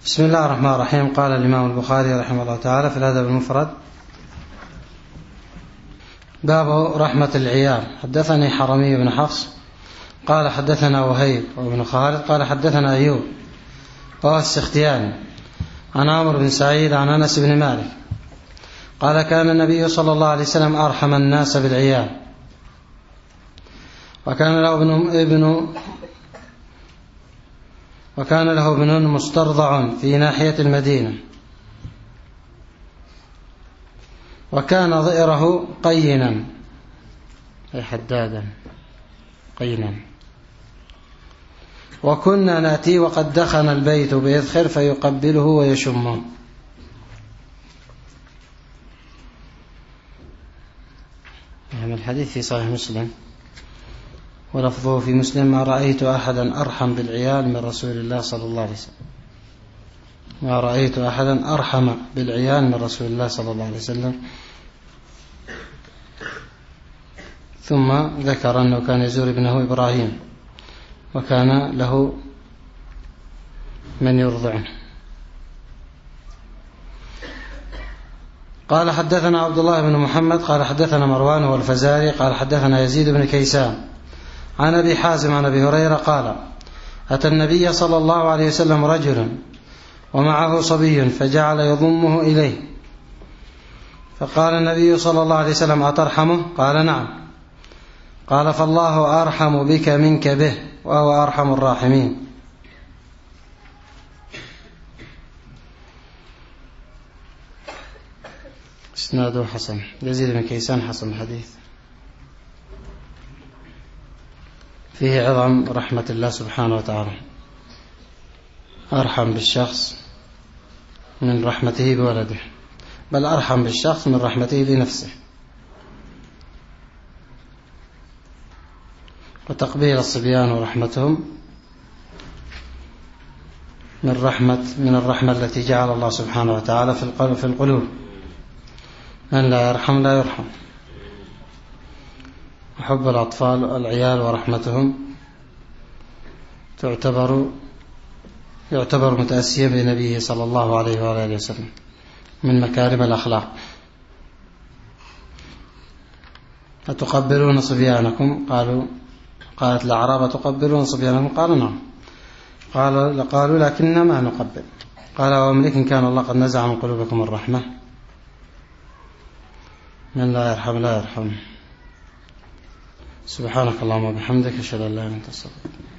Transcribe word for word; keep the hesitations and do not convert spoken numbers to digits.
بسم الله الرحمن الرحيم. قال الإمام البخاري رحمه الله تعالى في الأدب المفرد: باب رحمة العيال. حدثني حرمي بن حفص قال حدثنا وهيب وابن خالد قال حدثنا أيوب وهو السختياني عن عمرو بن سعيد عن أنس بن مالك قال كان النبي صلى الله عليه وسلم أرحم الناس بالعيال، وكان له ابن, ابن وكان له ابن مسترضع في ناحية المدينة، وكان ضئره قينا أي حدادا قينا، وكنا نأتي وقد دخن البيت بإذخر فيقبله ويشمه. الحديث في صحيح مسلم ولفظه في مسلم: ما رأيت أحدا أرحم بالعيال من رسول الله صلى الله عليه وسلم. ما رأيت أحدا أرحم بالعيال من رسول الله صلى الله عليه وسلم. ثم ذكر أنه كان يزور ابنه إبراهيم وكان له من يرضعه. قال حدثنا عبد الله بن محمد قال حدثنا مروان والفزاري قال حدثنا يزيد بن كيسان عن أبي حازم عن أبي هريرة قال: أتى النبي صلى الله عليه وسلم رجل ومعه صبي فجعل يضمه إليه، فقال النبي صلى الله عليه وسلم: أترحمه؟ قال: نعم. قال: فالله أرحم بك منك به، وهو أرحم الراحمين. اسناده حسن. يزيد بن كيسان حسن الحديث، فيه عظم رحمة الله سبحانه وتعالى، أرحم بالشخص من رحمته بولده، بل أرحم بالشخص من رحمته بنفسه. وتقبيل الصبيان ورحمتهم من رحمة من الرحمة التي جعل الله سبحانه وتعالى في القلوب. من لا يرحم لا يرحم. وحب الأطفال والعيال ورحمتهم تعتبر يعتبر متأسيا بنبيه صلى الله عليه وآله وسلم من مكارم الأخلاق. أتقبلون صبيانكم؟ قالوا قالت الأعراب: تقبلون صبيانكم؟ قالوا: نعم. قال قالوا: لكننا ما نقبل. قال: وأملك كان الله قد نزع من قلوبكم الرحمة. من لا يرحم لا يرحم. سبحانك اللهم وبحمدك، أشهد أن لا إله إلا أنت، أستغفرك.